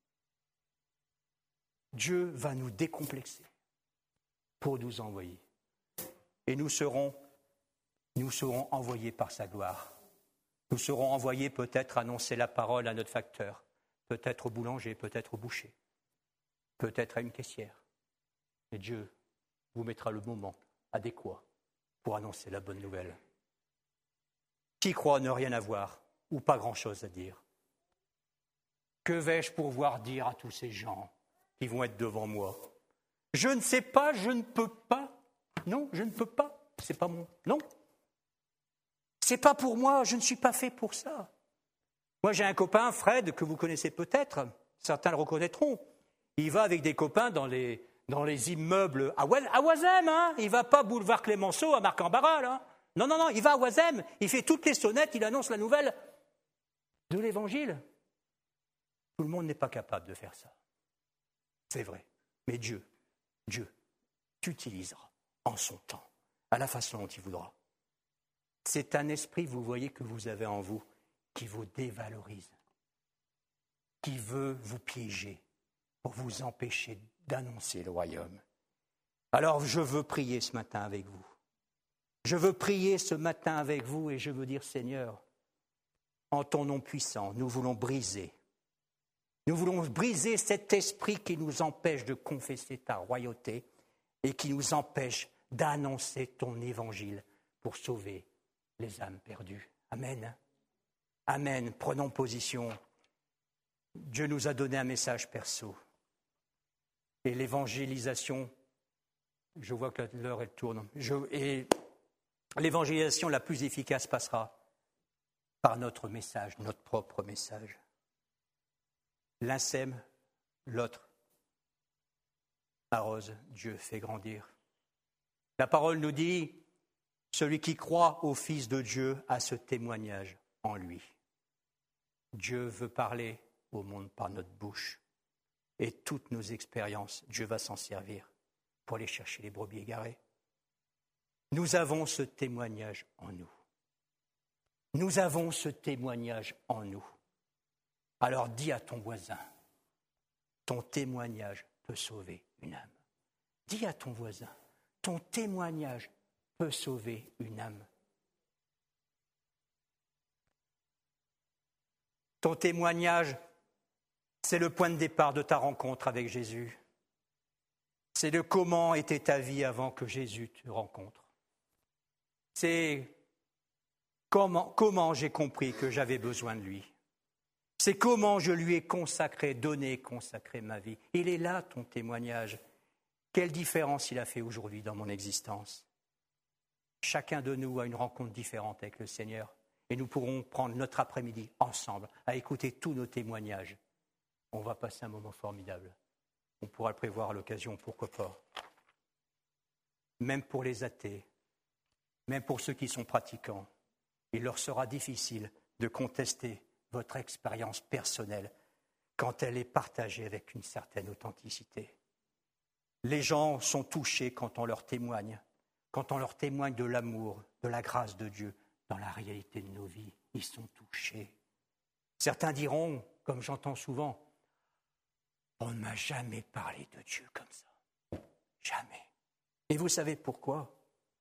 Dieu va nous décomplexer pour nous envoyer. Et nous serons envoyés par sa gloire. Nous serons envoyés peut-être annoncer la parole à notre facteur, peut-être au boulanger, peut-être au boucher, peut-être à une caissière. Et Dieu vous mettra le moment adéquat pour annoncer la bonne nouvelle. Qui croit ne rien avoir ou pas grand-chose à dire? Que vais-je pouvoir dire à tous ces gens qui vont être devant moi? Je ne sais pas, je ne peux pas. Non, je ne peux pas. C'est pas mon. Non. C'est pas pour moi, je ne suis pas fait pour ça. Moi, j'ai un copain, Fred, que vous connaissez peut-être, certains le reconnaîtront. Il va avec des copains dans les immeubles à Oisem, hein. Il ne va pas boulevard Clémenceau à Marc-en-Barral. Hein. Non, il va à Oisem, il fait toutes les sonnettes, il annonce la nouvelle de l'Évangile. Tout le monde n'est pas capable de faire ça. C'est vrai. Mais Dieu t'utilisera en son temps, à la façon dont il voudra. C'est un esprit, vous voyez, que vous avez en vous, qui vous dévalorise, qui veut vous piéger pour vous empêcher d'annoncer le royaume. Alors je veux prier ce matin avec vous. Je veux prier ce matin avec vous et je veux dire, Seigneur, en ton nom puissant, nous voulons briser cet esprit qui nous empêche de confesser ta royauté et qui nous empêche d'annoncer ton évangile pour sauver les âmes perdues. Amen. Amen. Prenons position. Dieu nous a donné un message perso. Et l'évangélisation, je vois que l'heure elle tourne, et l'évangélisation la plus efficace passera par notre message, notre propre message. L'un sème, l'autre arrose, Dieu fait grandir. La parole nous dit, celui qui croit au Fils de Dieu a ce témoignage en lui. Dieu veut parler au monde par notre bouche. Et toutes nos expériences, Dieu va s'en servir pour aller chercher les brebis égarées. Nous avons ce témoignage en nous. Nous avons ce témoignage en nous. Alors dis à ton voisin, ton témoignage peut sauver une âme. Dis à ton voisin, ton témoignage peut sauver une âme. Ton témoignage, c'est le point de départ de ta rencontre avec Jésus. C'est de comment était ta vie avant que Jésus te rencontre. C'est comment j'ai compris que j'avais besoin de lui. C'est comment je lui ai consacré ma vie. Il est là ton témoignage. Quelle différence il a fait aujourd'hui dans mon existence. Chacun de nous a une rencontre différente avec le Seigneur. Et nous pourrons prendre notre après-midi ensemble à écouter tous nos témoignages. On va passer un moment formidable. On pourra le prévoir à l'occasion, pourquoi pas. Même pour les athées, même pour ceux qui sont pratiquants, il leur sera difficile de contester votre expérience personnelle quand elle est partagée avec une certaine authenticité. Les gens sont touchés quand on leur témoigne de l'amour, de la grâce de Dieu dans la réalité de nos vies. Ils sont touchés. Certains diront, comme j'entends souvent, on ne m'a jamais parlé de Dieu comme ça. Jamais. Et vous savez pourquoi ?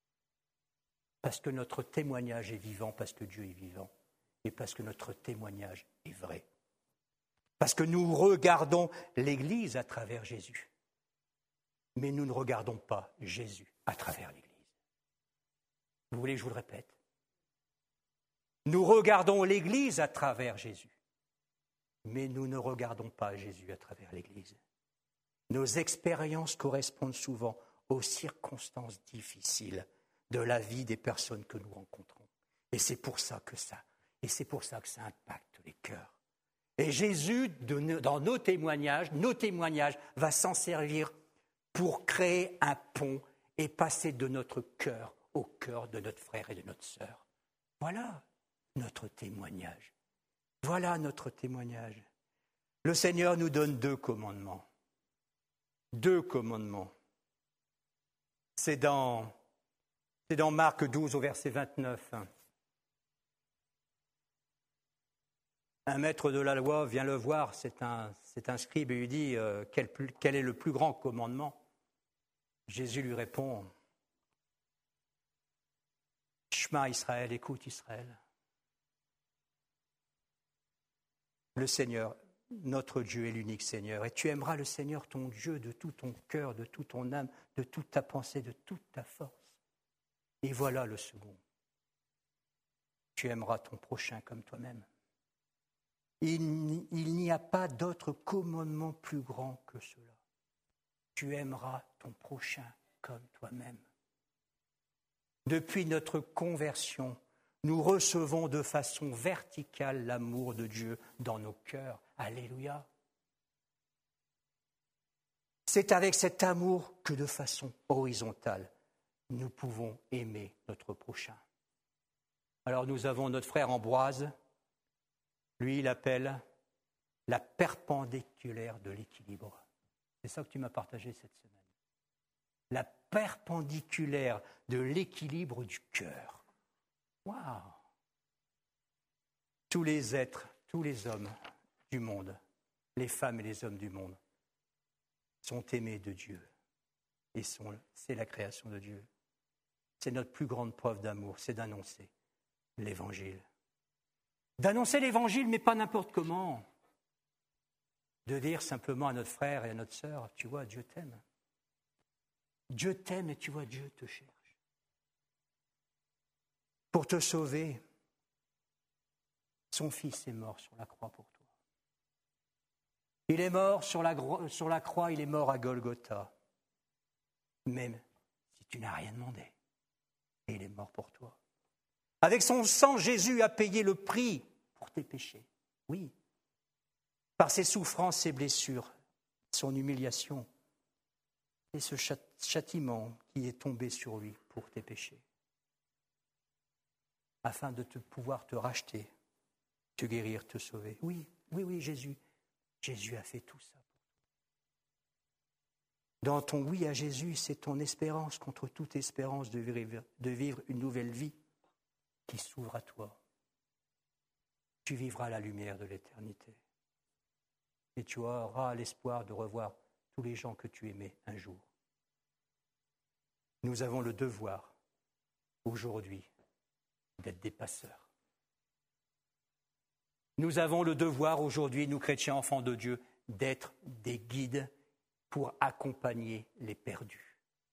Parce que notre témoignage est vivant, parce que Dieu est vivant. Et parce que notre témoignage est vrai. Parce que nous regardons l'Église à travers Jésus. Mais nous ne regardons pas Jésus à travers l'Église. Vous voulez que je vous le répète ? Nous regardons l'Église à travers Jésus. Mais nous ne regardons pas Jésus à travers l'Église. Nos expériences correspondent souvent aux circonstances difficiles de la vie des personnes que nous rencontrons. Et c'est pour ça que ça impacte les cœurs. Et Jésus, dans nos témoignages, va s'en servir pour créer un pont et passer de notre cœur au cœur de notre frère et de notre sœur. Voilà notre témoignage. Voilà notre témoignage. Le Seigneur nous donne 2 commandements. 2 commandements. C'est dans Marc 12 au verset 29. Un maître de la loi vient le voir, c'est un scribe, et lui dit quel est le plus grand commandement ? Jésus lui répond, Shema Israël, écoute Israël. Le Seigneur, notre Dieu est l'unique Seigneur, et tu aimeras le Seigneur ton Dieu de tout ton cœur, de toute ton âme, de toute ta pensée, de toute ta force. Et voilà le second. Tu aimeras ton prochain comme toi-même. Il n'y a pas d'autre commandement plus grand que cela. Tu aimeras ton prochain comme toi-même. Depuis notre conversion, nous recevons de façon verticale l'amour de Dieu dans nos cœurs. Alléluia. C'est avec cet amour que de façon horizontale, nous pouvons aimer notre prochain. Alors nous avons notre frère Ambroise, lui il appelle la perpendiculaire de l'équilibre. C'est ça que tu m'as partagé cette semaine. La perpendiculaire de l'équilibre du cœur. Waouh! Tous les êtres, tous les hommes du monde, les femmes et les hommes du monde, sont aimés de Dieu. Et c'est la création de Dieu. C'est notre plus grande preuve d'amour, c'est d'annoncer l'Évangile. D'annoncer l'Évangile, mais pas n'importe comment. De dire simplement à notre frère et à notre sœur, tu vois, Dieu t'aime. Dieu t'aime et tu vois, Dieu te cherche. Pour te sauver, son Fils est mort sur la croix pour toi. Il est mort sur la croix, il est mort à Golgotha. Même si tu n'as rien demandé. Et il est mort pour toi. Avec son sang, Jésus a payé le prix pour tes péchés. Oui. Par ses souffrances, ses blessures, son humiliation et ce châtiment qui est tombé sur lui pour tes péchés. Afin de pouvoir te racheter, te guérir, te sauver. Oui, Jésus. Jésus a fait tout ça. Dans ton oui à Jésus, c'est ton espérance contre toute espérance de vivre une nouvelle vie qui s'ouvre à toi. Tu vivras la lumière de l'éternité. Et tu auras l'espoir de revoir tous les gens que tu aimais un jour. Nous avons le devoir, aujourd'hui, d'être des passeurs. Nous avons le devoir, aujourd'hui, nous chrétiens enfants de Dieu, d'être des guides pour accompagner les perdus.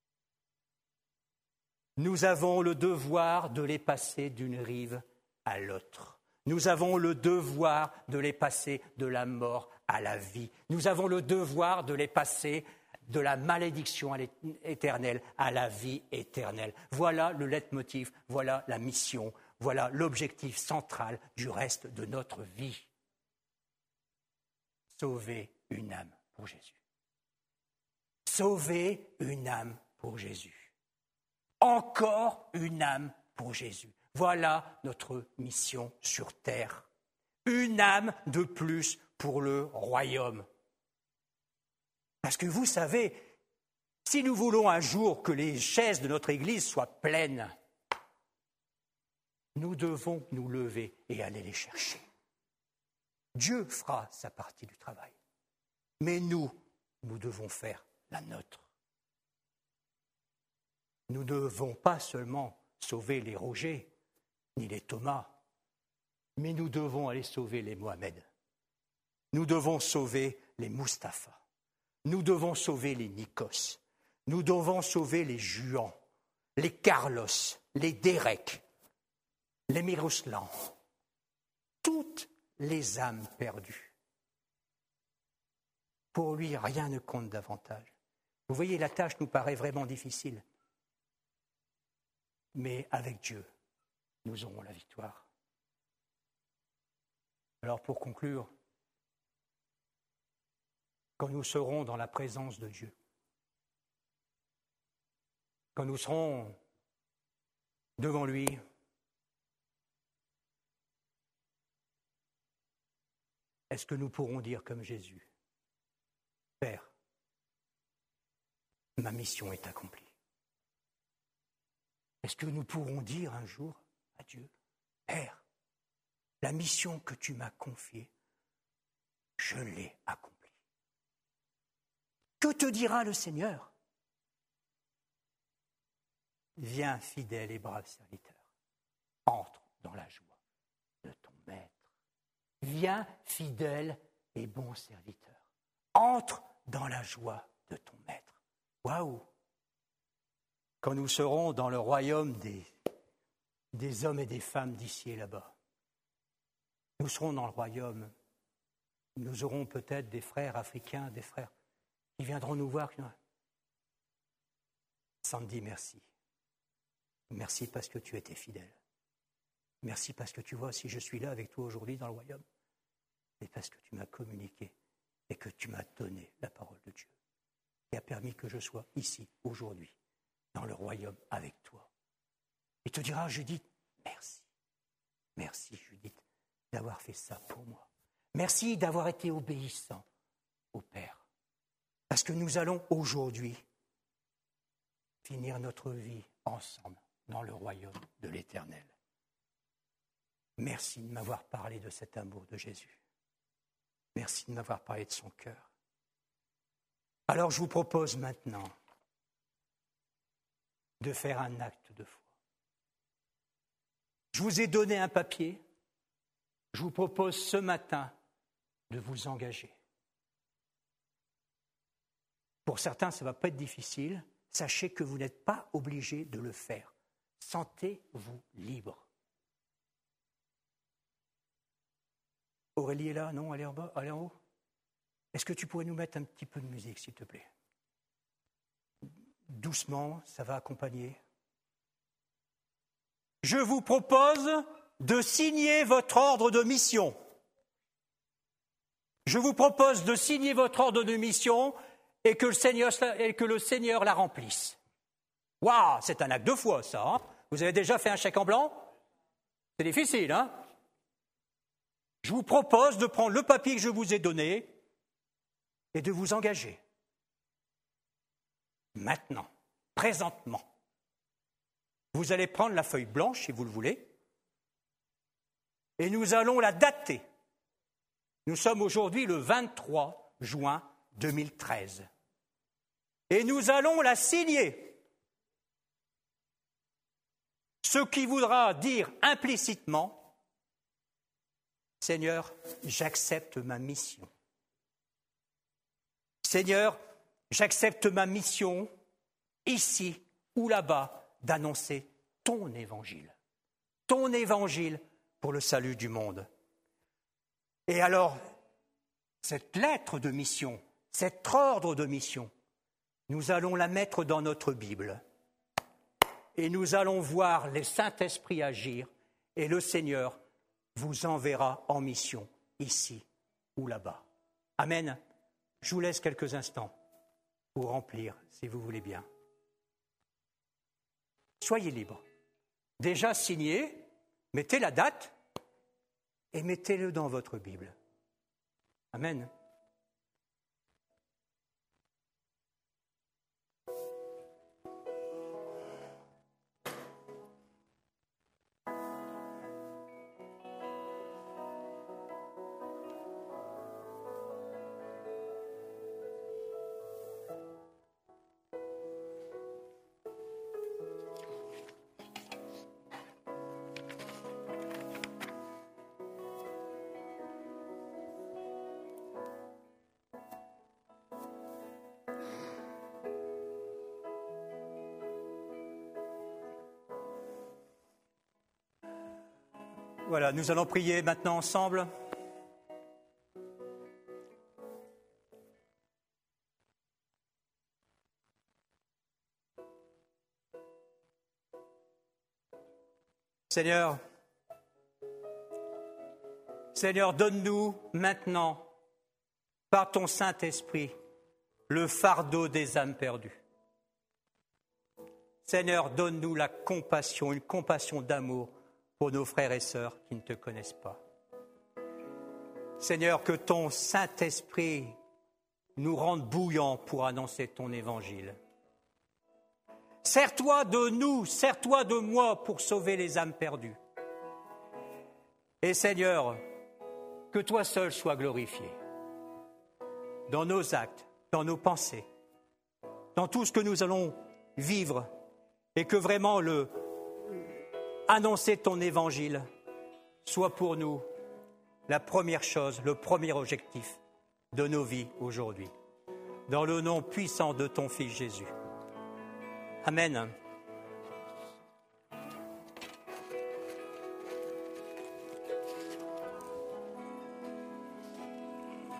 Nous avons le devoir de les passer d'une rive à l'autre. Nous avons le devoir de les passer de la mort à la vie. Nous avons le devoir de les passer de la malédiction éternelle à la vie éternelle. Voilà le leitmotiv, voilà la mission, voilà l'objectif central du reste de notre vie. Sauver une âme pour Jésus. Sauver une âme pour Jésus. Encore une âme pour Jésus. Voilà notre mission sur terre. Une âme de plus pour le royaume. Parce que vous savez, si nous voulons un jour que les chaises de notre Église soient pleines, nous devons nous lever et aller les chercher. Dieu fera sa partie du travail. Mais nous devons faire la nôtre. Nous ne devons pas seulement sauver les Roger, ni les Thomas, mais nous devons aller sauver les Mohamed. Nous devons sauver les Mustapha. Nous devons sauver les Nikos. Nous devons sauver les Juan, les Carlos, les Derek, les Miroslav. Toutes les âmes perdues. Pour lui, rien ne compte davantage. Vous voyez, la tâche nous paraît vraiment difficile. Mais avec Dieu, nous aurons la victoire. Alors pour conclure, quand nous serons dans la présence de Dieu, quand nous serons devant lui, est-ce que nous pourrons dire comme Jésus, « Père, ma mission est accomplie ». Est-ce que nous pourrons dire un jour à Dieu, « Père, la mission que tu m'as confiée, je l'ai accomplie ». Que te dira le Seigneur ? Viens, fidèle et brave serviteur, entre dans la joie de ton maître. Viens, fidèle et bon serviteur, entre dans la joie de ton maître. Waouh ! Quand nous serons dans le royaume des hommes et des femmes d'ici et là-bas, nous serons dans le royaume, nous aurons peut-être des frères africains, des frères qui viendront nous voir. Sandy, merci. Merci parce que tu étais fidèle. Merci parce que tu vois, si je suis là avec toi aujourd'hui dans le royaume, c'est parce que tu m'as communiqué et que tu m'as donné la parole de Dieu, qui a permis que je sois ici, aujourd'hui, dans le royaume avec toi. Il te dira, Judith, merci. Merci, Judith, d'avoir fait ça pour moi. Merci d'avoir été obéissant au Père. Parce que nous allons aujourd'hui finir notre vie ensemble dans le royaume de l'Éternel. Merci de m'avoir parlé de cet amour de Jésus. Merci de m'avoir parlé de son cœur. Alors je vous propose maintenant de faire un acte de foi. Je vous ai donné un papier. Je vous propose ce matin de vous engager. Pour certains, ça ne va pas être difficile. Sachez que vous n'êtes pas obligé de le faire. Sentez-vous libre. Aurélie est là, non? Elle est en bas, elle est en haut. Est-ce que tu pourrais nous mettre un petit peu de musique, s'il te plaît? Doucement, ça va accompagner. Je vous propose de signer votre ordre de mission. Je vous propose de signer votre ordre de mission et que le Seigneur la remplisse. Waouh, c'est un acte de foi, ça. Hein? Vous avez déjà fait un chèque en blanc? C'est difficile, hein? Je vous propose de prendre le papier que je vous ai donné et de vous engager. Maintenant, présentement. Vous allez prendre la feuille blanche, si vous le voulez, et nous allons la dater. Nous sommes aujourd'hui le 23 juin 2013. Et nous allons la signer. Ce qui voudra dire implicitement, Seigneur, j'accepte ma mission. Seigneur, j'accepte ma mission, ici ou là-bas, d'annoncer ton évangile. Ton évangile pour le salut du monde. Et alors, cette lettre de mission, cet ordre de mission, nous allons la mettre dans notre Bible. Et nous allons voir le Saint-Esprit agir et le Seigneur vous enverra en mission, ici ou là-bas. Amen. Je vous laisse quelques instants pour remplir, si vous voulez bien. Soyez libres. Déjà signé, mettez la date et mettez-le dans votre Bible. Amen. Voilà, nous allons prier maintenant ensemble. Seigneur, donne-nous maintenant, par ton Saint-Esprit, le fardeau des âmes perdues. Seigneur, donne-nous la compassion, une compassion d'amour pour nos frères et sœurs qui ne te connaissent pas. Seigneur, que ton Saint-Esprit nous rende bouillants pour annoncer ton évangile. Sers-toi de nous, sers-toi de moi pour sauver les âmes perdues. Et Seigneur, que toi seul sois glorifié dans nos actes, dans nos pensées, dans tout ce que nous allons vivre, et que vraiment annoncer ton évangile soit pour nous la première chose, le premier objectif de nos vies aujourd'hui. Dans le nom puissant de ton Fils Jésus. Amen.